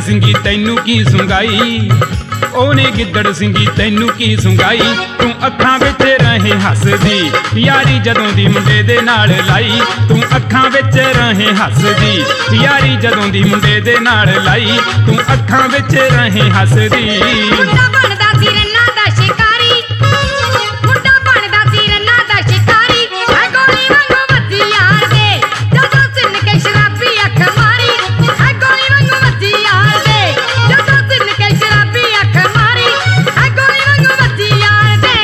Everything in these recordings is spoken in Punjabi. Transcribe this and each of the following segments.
ਸਿੰਘੀ ਤੈਨੂੰ ਕੀ ਸੁੰਗਾਈ, ਉਹਨੇ ਗਿੱਦੜ ਸਿੰਘੀ ਤੈਨੂੰ ਕੀ ਸੁੰਗਾਈ। ਤੂੰ ਅੱਖਾਂ ਵਿੱਚ ਰਹੇ ਹੱਸਦੀ, ਯਾਰੀ ਜਦੋਂ ਦੀ ਮੁੰਡੇ ਦੇ ਨਾਲ ਲਾਈ। ਤੂੰ ਅੱਖਾਂ ਵਿੱਚ ਰਹੇ ਹੱਸਦੀ, ਯਾਰੀ ਜਦੋਂ ਦੀ ਮੁੰਡੇ ਦੇ ਨਾਲ ਲਾਈ। ਤੂੰ ਅੱਖਾਂ ਵਿੱਚ ਰਹੇ ਹੱਸਦੀ। ਮੁੰਡਾ ਬਣਦਾ ਸੀ ਰੰਨਾਂ ਦਾ ਸ਼ਿਕਾਰੀ, ਮੁੰਡਾ ਬਣਦਾ ਸੀ ਰੰਨਾਂ ਦਾ ਸ਼ਿਕਾਰੀ। ਹੈ ਗੋਲੀ ਵਾਂਗੂ ਵੱਜੀ ਯਾਰ ਦੇ, ਜਦੋਂ ਸਿੰਨ ਕੇ ਸ਼ਰਾਬੀ ਅੱਖ ਮਾਰੀ। ਹੈ ਗੋਲੀ ਵਾਂਗੂ ਵੱਜੀ ਯਾਰ ਦੇ, ਜਦੋਂ ਸਿੰਨ ਕੇ ਸ਼ਰਾਬੀ ਅੱਖ ਮਾਰੀ। ਹੈ ਗੋਲੀ ਵਾਂਗੂ ਵੱਜੀ ਯਾਰ ਦੇ।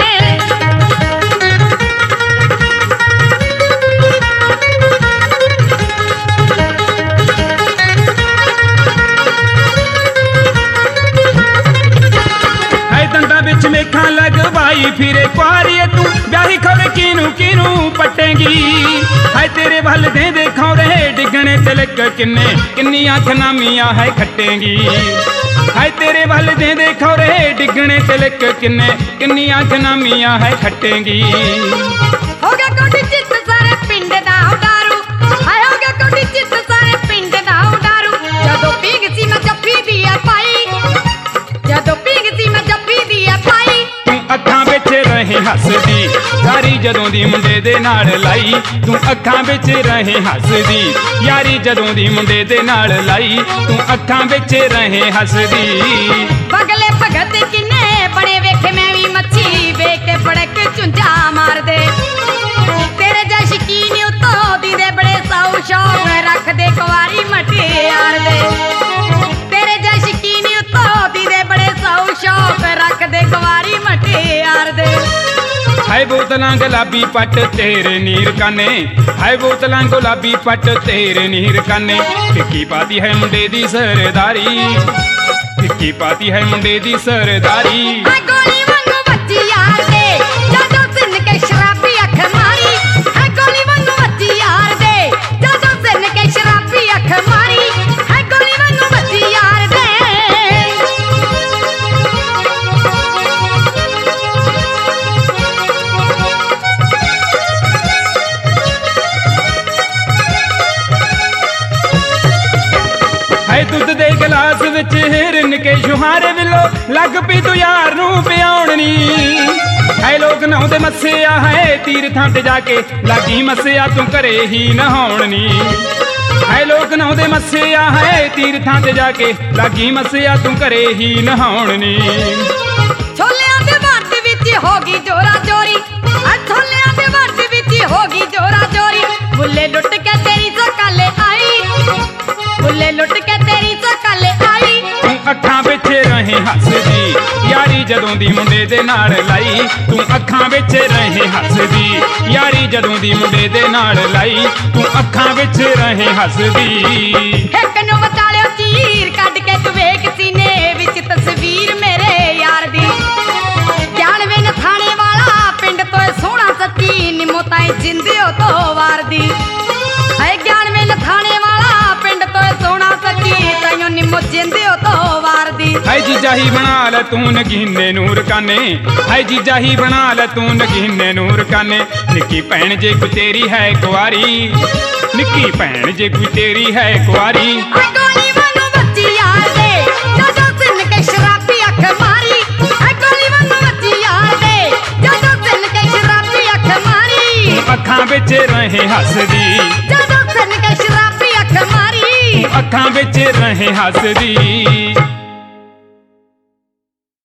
ਦੰਦਾਂ ਵਿੱਚ ਮੇਖਾਂ ਲਗਵਾਈ ਫਿਰੇ ਕੁਆਰੀਏ ਤੂੰ, ਵਿਆਹੀ ਖੌਰੇ ਕਿਨੂੰ ਕਿਨੂੰ ਪਟੇਂਗੀ। ਹਾਏ ਤੇਰੇ ਵੱਲ ਦੇ ਦੇਖਾਂ ਰਹੇ ਡਿੱਗਣੇ ਤਿਲਕ ਕਿੰਨੇ, ਕਿੰਨੀਆਂ ਖਨਾਮੀਆਂ ਹੈ ਖੱਟੇਂਗੀ। ਹਾਏ ਤੇਰੇ ਵੱਲ ਦੇ ਦੇਖਾਂ ਰਹੇ ਡਿੱਗਣੇ ਤਿਲਕ ਕਿੰਨੇ, ਕਿੰਨੀਆਂ ਖਨਾਮੀਆਂ ਹੈ ਖੱਟੇਂਗੀ। ਹੋ ਗਿਆ ਕੋਡੀ ਚਿੱਤ ਸਾਰੇ ਪਿੰਡ ਦਾ ਉਡਾਰੂ, ਹਾਏ ਹੋ ਗਿਆ ਕੋਡੀ ਚਿੱਤ ਸਾਰੇ ਪਿੰਡ ਦਾ ਉਡਾਰੂ। ਜਦੋਂ ਪੀਂਗ ਸੀ ਮੈਂ ਜੱਫੀ ਦੀ ਆ ਪਾਈ, ਜਦੋਂ ਪੀਂਗ ਸੀ ਮੈਂ ਜੱਫੀ ਦੀ ਆ ਪਾਈ। ਤੂੰ ਅੱਖਾਂ ਵਿੱਚ ਰਹੇ ਹੱਸਦੀ, ਯਾਰੀ ਜਦੋਂ ਦੀ ਮੁੰਡੇ ਦੇ ਨਾਲ ਲਾਈ। ਤੂੰ ਅੱਖਾਂ ਵਿੱਚ ਰਹੇ ਹੱਸਦੀ, ਯਾਰੀ ਜਦੋਂ ਦੀ ਮੁੰਡੇ ਦੇ ਨਾਲ ਲਾਈ। ਤੂੰ ਅੱਖਾਂ ਵਿੱਚ ਰਹੇ ਹੱਸਦੀ। ਬਗਲੇ ਭਗਤ ਕਿੰਨੇ ਬਣੇ ਵੇਖੇ ਮੈਂ ਵੀ ਮੱਛੀ ਵੇਖ ਕੇ ਫੜਕ ਚੁੰਝਾ ਮਾਰਦੇ। ਤੇਰੇ ਜਿਹਾ ਸ਼ਕੀਨ ਉਤੋਂ ਦੀ ਦੇ ਬੜੇ ਸਾਊ ਸ਼ੌਕ ਰੱਖਦੇ ਕੁਆਰੀ ਮਟਿਆਰ ਦੇ। ਤੇਰੇ ਜਿਹਾ ਸ਼ਕੀਨ ਉਤੋਂ ਦੀ ਦੇ ਬੜੇ ਸਾਊ ਸ਼ੌਕ ਰੱਖਦੇ ਕੁਆਰੀ ਮਟਿਆਰ ਦੇ। ਹਾਏ ਬੋਤਲਾਂ ਗੁਲਾਬੀ ਪੱਟ ਤੇਰੇ ਨੀਰ ਕਾਨੇ, ਹਾਏ ਬੋਤਲਾਂ ਗੁਲਾਬੀ ਪੱਟ ਤੇਰੇ ਨੀਰ ਕਾਨੇ। ਫਿੱਕੀ ਪਾਤੀ ਹੈ ਮੁੰਡੇ ਦੀ ਸਰਦਾਰੀ, ਫਿੱਕੀ ਪਾਤੀ ਹੈ ਮੁੰਡੇ ਦੀ ਸਰਦਾਰੀ। ਹੈ ਗੋਲੀ ਵਾਂਗੂ ਵੱਜੀ ਯਾਰ ਦੇ, ਜਦੋਂ ਸਿੰਨ ਕੇ ਸ਼ਰਾਬੀ ਅੱਖ ਮਾਰੀ। ਹੈ ਗੋਲੀ ਵਾਂਗੂ ਵੱਜੀ ਯਾਰ ਦੇ, ਜਦੋਂ ਸਿੰਨ ਕੇ ਸ਼ਰਾਬੀ ਅੱਖ ਮਾਰੀ। ਹੈ ਗੋਲੀ ਵਾਂਗੂ ਵੱਜੀ ਯਾਰ ਦੇ। ਹਾਏ ਦੁੱਧ ਦੇ ਗਲਾਸ ਵਿੱਚ ਹਿਰਨ ਕੇ ਸ਼ੁਹਾਰੇ ਵਿੱਲੋ ਲੱਗ ਪਈ ਤੂੰ ਯਾਰ ਨੂੰ ਪਿਆਉਣ ਨੀ। ਹਾਏ ਲੋਕ ਨਹਾਉਂਦੇ ਮੱਸਿਆ ਹੈ ਤੀਰਥਾਂ ਤੇ ਜਾ ਕੇ, ਲਾਗੀ ਮੱਸਿਆ ਤੂੰ ਘਰੇ ਹੀ ਨਹਾਉਣ ਨੀ। ਹਾਏ ਲੋਕ ਨਹਾਉਂਦੇ ਮੱਸਿਆ ਹੈ ਤੀਰਥਾਂ ਤੇ ਜਾ ਕੇ, ਲਾਗੀ ਮੱਸਿਆ ਤੂੰ ਘਰੇ ਹੀ ਨਹਾਉਣ ਨੀ। ਛੋਲਿਆਂ ਦੇ ਵੱਟ ਵਿੱਚ ਹੋ ਗਈ ਜੋਰਾ ਜੋਰੀ, ਆ ਛੋਲਿਆਂ ਦੇ ਵੱਟ ਵਿੱਚ ਹੋ ਗਈ ਜੋਰਾ ਜੋਰੀ। ਬੁੱਲੇ ਲੁੱਟ ਕੇ ਤੇਰੀ ਸਕਾਲੇ ਆਈ, ਬੁੱਲੇ ਲੁੱਟ ਕੇ ਤੇਰੀ ਸਕਾਲੇ ਆਈ। ਤੂੰ ਅੱਖਾਂ ਵਿੱਚ ਰਹੇ ਹੱਸਦੀ, ਯਾਰੀ ਜਦੋਂ ਦੀ ਮੁੰਡੇ ਦੇ ਨਾਲ ਲਾਈ। ਤੂੰ ਅੱਖਾਂ ਵਿੱਚ ਰਹੇ ਹੱਸਦੀ, ਯਾਰੀ ਜਦੋਂ ਦੀ ਮੁੰਡੇ ਦੇ ਨਾਲ ਲਾਈ। ਤੂੰ ਅੱਖਾਂ ਵਿੱਚ ਰਹੇ ਹੱਸਦੀ। ਇੱਕ ਨੂੰ ਵਿਚਾਲਿਓ ਚੀਰ ਕੱਢ ਕੇ ਤੂੰ ਵੇਖ ਸੀਨੇ ਵਿੱਚ ਤਸਵੀਰ ਮੇਰੇ ਯਾਰ ਦੀ। ਗਿਆਨਵੇਂ ਥਾਣੇ ਵਾਲਾ ਪਿੰਡ ਤੋਂ ਸੋਹਣਾ ਸੱਚੀ ਨਿੰਮੋ ਤਾਈ ਜਿੰਦਿਓ ਤੋਂ ਵਾਰਦੀ। ਹੈ ਗਿਆਨਵੇਂ ਥਾਣੇ ਵਾਲਾ ਪਿੰਡ ਤੋਂ ਸੋਹਣਾ ਸੱਚੀ ਤਾਈਓ ਨਿੰਮੋ ਜਿੰਦਿਓ ਤੋਂ ਵਾਰਦੀ। ਹਾਏ ਜੀਜਾ ਹੀ ਬਣਾ ਲੈ ਤੂੰ ਨਗੀਨੇ ਨੂਰ ਕਾਨੇ, ਹਾਏ ਜੀਜਾ ਹੀ ਬਣਾ ਲੈ ਤੂੰ ਨਗੀਨੇ ਨੂਰ ਕਾਨੇ। ਨਿੱਕੀ ਭੈਣ ਜੇ ਕੋਈ ਤੇਰੀ ਹੈ ਕੁਆਰੀ, ਨਿੱਕੀ ਭੈਣ ਜੇ ਕੋਈ ਤੇਰੀ ਹੈ ਕੁਆਰੀ। ਹੈ ਗੋਲੀ ਵਾਂਗੂ ਵੱਜੀ ਯਾਰ ਦੇ, ਜਦੋਂ ਸਿੰਨ ਕੇ ਸ਼ਰਾਬੀ ਅੱਖ ਮਾਰੀ। ਹੈ ਗੋਲੀ ਵਾਂਗੂ ਵੱਜੀ ਯਾਰ ਦੇ, ਜਦੋਂ ਸਿੰਨ ਕੇ ਸ਼ਰਾਬੀ ਅੱਖ ਮਾਰੀ। ਅੱਖਾਂ ਵਿੱਚ ਰਹੇ ਹੱਸਦੀ, ਜਦੋਂ ਸਿੰਨ ਕੇ ਸ਼ਰਾਬੀ ਅੱਖ ਮਾਰੀ। ਅੱਖਾਂ ਵਿੱਚ ਰਹੇ ਹੱਸਦੀ।